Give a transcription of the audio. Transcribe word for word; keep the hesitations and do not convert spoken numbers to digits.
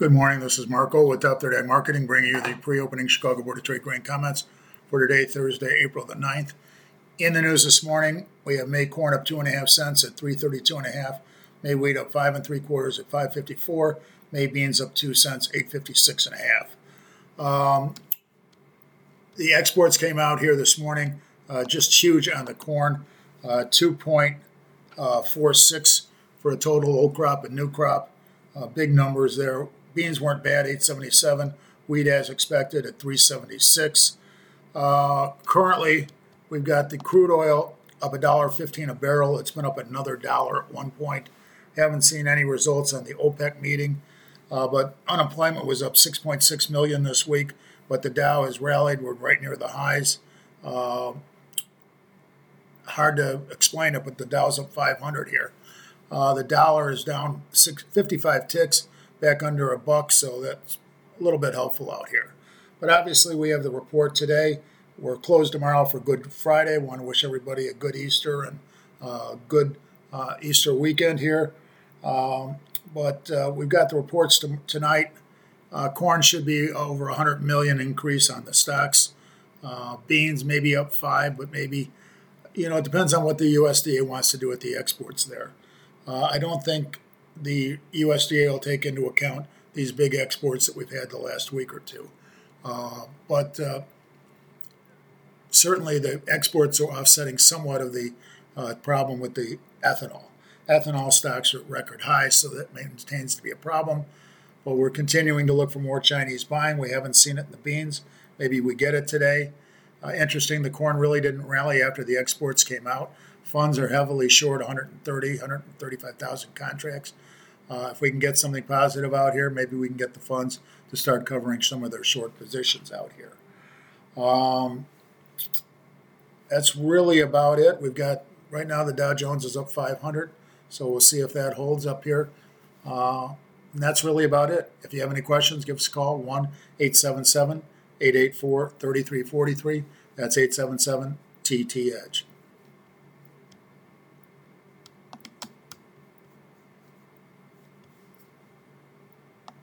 Good morning. This is Marco with Top thirty Ag Marketing, bringing you the pre-opening Chicago Board of Trade grain comments for today, Thursday, April the ninth. In the news this morning, we have May corn up two and a half cents at three thirty-two and a half. May wheat up five and three quarters at five fifty-four. May beans up two cents, eight fifty-six and a half. Um, the exports came out here this morning, uh, just huge on the corn, uh, two point four six for a total old crop and new crop. Uh, big numbers there. Beans weren't bad, eight seventy-seven. Wheat as expected at three seventy-six. Uh, currently, we've got the crude oil up one dollar fifteen a barrel. It's been up another dollar at one point. Haven't seen any results on the OPEC meeting, uh, but unemployment was up six point six million this week, but the Dow has rallied. We're right near the highs. Uh, hard to explain it, but the Dow's up five hundred here. Uh, the dollar is down six, fifty-five ticks, back under a buck, so that's a little bit helpful out here. But obviously, we have the report today. We're closed tomorrow for Good Friday. Want to wish everybody a good Easter and uh, good uh, Easter weekend here. Um, but uh, we've got the reports to, tonight. Uh, corn should be over one hundred million increase on the stocks. Uh, beans maybe up five, but maybe, you know, it depends on what the U S D A wants to do with the exports there. Uh, I don't think the U S D A will take into account these big exports that we've had the last week or two. Uh, but uh, certainly the exports are offsetting somewhat of the uh, problem with the ethanol. Ethanol stocks are at record highs, so that maintains to be a problem. But we're continuing to look for more Chinese buying. We haven't seen it in the beans. Maybe we get it today. Uh, interesting, the corn really didn't rally after the exports came out. Funds are heavily short one hundred thirty, one hundred thirty-five thousand contracts. Uh, if we can get something positive out here, maybe we can get the funds to start covering some of their short positions out here. Um, that's really about it. We've got, right now, the Dow Jones is up five hundred, so we'll see if that holds up here. Uh, and that's really about it. If you have any questions, give us a call, one eight seven seven, eight eight four, three three four three. That's eight seven seven T T Edge.